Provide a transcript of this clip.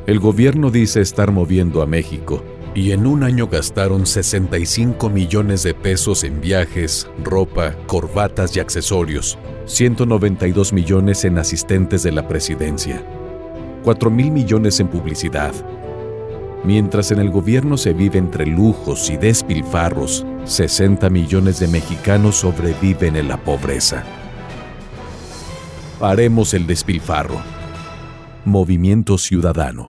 El gobierno dice estar moviendo a México, y en un año gastaron 65 millones de pesos en viajes, ropa, corbatas y accesorios, 192 millones en asistentes de la presidencia, 4,000 millones en publicidad. Mientras en el gobierno se vive entre lujos y despilfarros, 60 millones de mexicanos sobreviven en la pobreza. Paremos el despilfarro. Movimiento Ciudadano.